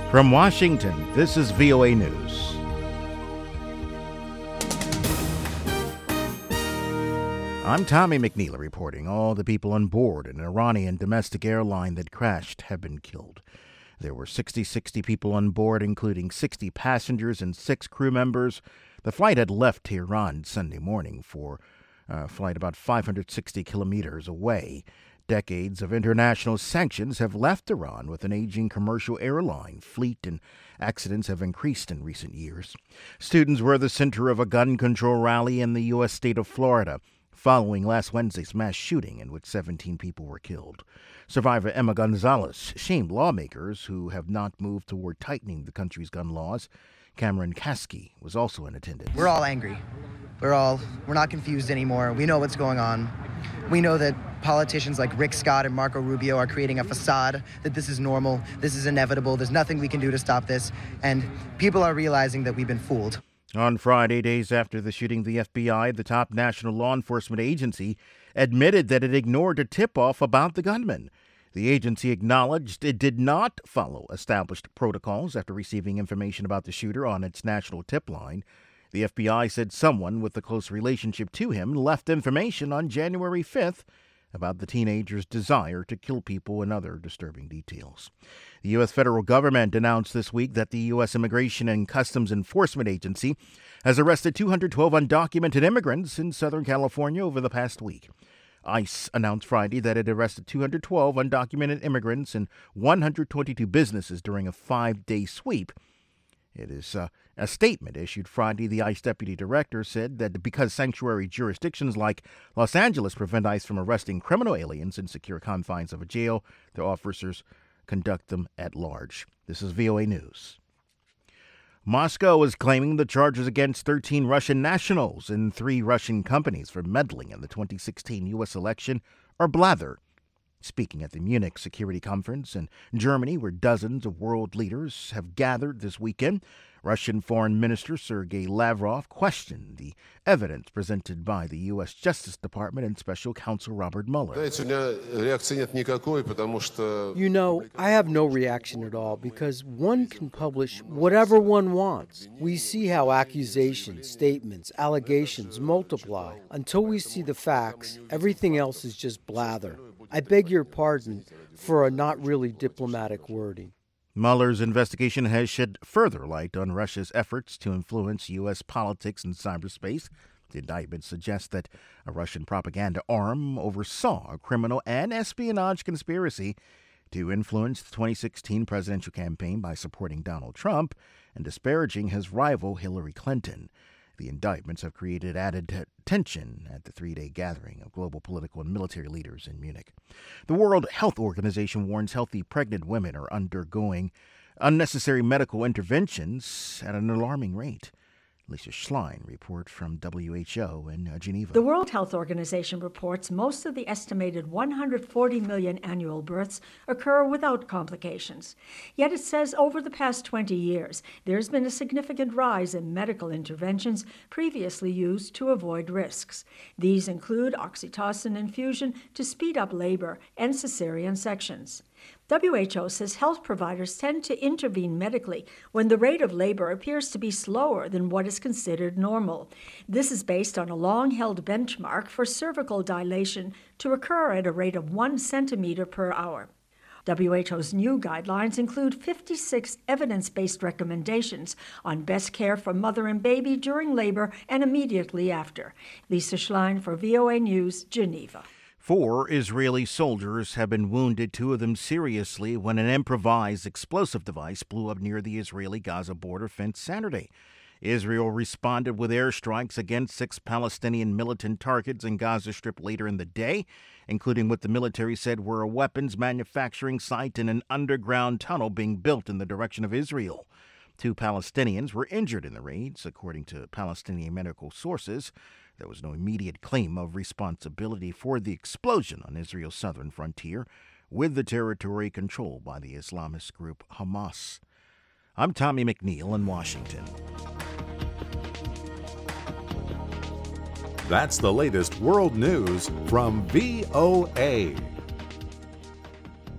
From Washington, this is VOA News. I'm Tommy McNeil reporting. All the people on board an Iranian domestic airline that crashed have been killed. There were 60 people on board, including 60 passengers and 6 crew members. The flight had left Tehran Sunday morning for a flight about 560 kilometers away. Decades of international sanctions have left Iran with an aging commercial airline fleet, and accidents have increased in recent years. Students were the center of a gun control rally in the U.S. state of Florida following last Wednesday's mass shooting in which 17 people were killed. Survivor Emma Gonzalez shamed lawmakers who have not moved toward tightening the country's gun laws. Cameron Kasky was also in attendance. We're all angry. We're not confused anymore. We know what's going on. We know that politicians like Rick Scott and Marco Rubio are creating a facade that this is normal, this is inevitable, there's nothing we can do to stop this, and people are realizing that we've been fooled. On Friday, days after the shooting, the FBI, the top national law enforcement agency, admitted that it ignored a tip-off about the gunman. The agency acknowledged it did not follow established protocols after receiving information about the shooter on its national tip line. The FBI said someone with a close relationship to him left information on January 5th about the teenager's desire to kill people and other disturbing details. The U.S. federal government announced this week that the U.S. Immigration and Customs Enforcement Agency has arrested 212 undocumented immigrants in Southern California over the past week. ICE announced Friday that it arrested 212 undocumented immigrants and 122 businesses during a 5-day sweep. It is a statement issued Friday. The ICE deputy director said that because sanctuary jurisdictions like Los Angeles prevent ICE from arresting criminal aliens in secure confines of a jail, their officers conduct them at large. This is VOA News. Moscow is claiming the charges against 13 Russian nationals and 3 Russian companies for meddling in the 2016 U.S. election are blather. Speaking at the Munich Security Conference in Germany, where dozens of world leaders have gathered this weekend, Russian Foreign Minister Sergei Lavrov questioned the evidence presented by the U.S. Justice Department and Special Counsel Robert Mueller. I have no reaction at all because one can publish whatever one wants. We see how accusations, statements, allegations multiply. Until we see the facts, everything else is just blather. I beg your pardon for a not really diplomatic wording. Mueller's investigation has shed further light on Russia's efforts to influence U.S. politics and cyberspace. The indictment suggests that a Russian propaganda arm oversaw a criminal and espionage conspiracy to influence the 2016 presidential campaign by supporting Donald Trump and disparaging his rival Hillary Clinton. The indictments have created added tension at the 3-day gathering of global political and military leaders in Munich. The World Health Organization warns healthy pregnant women are undergoing unnecessary medical interventions at an alarming rate. Lisa Schlein reports from WHO in Geneva. The World Health Organization reports most of the estimated 140 million annual births occur without complications. Yet it says over the past 20 years, there's been a significant rise in medical interventions previously used to avoid risks. These include oxytocin infusion to speed up labor and cesarean sections. WHO says health providers tend to intervene medically when the rate of labor appears to be slower than what is considered normal. This is based on a long-held benchmark for cervical dilation to occur at a rate of 1 centimeter per hour. WHO's new guidelines include 56 evidence-based recommendations on best care for mother and baby during labor and immediately after. Lisa Schlein for VOA News, Geneva. 4 Israeli soldiers have been wounded, 2 of them seriously, when an improvised explosive device blew up near the Israeli-Gaza border fence Saturday. Israel responded with airstrikes against 6 Palestinian militant targets in Gaza Strip later in the day, including what the military said were a weapons manufacturing site and an underground tunnel being built in the direction of Israel. 2 Palestinians were injured in the raids, according to Palestinian medical sources. There was no immediate claim of responsibility for the explosion on Israel's southern frontier, with the territory controlled by the Islamist group Hamas. I'm Tommy McNeil in Washington. That's the latest world news from VOA.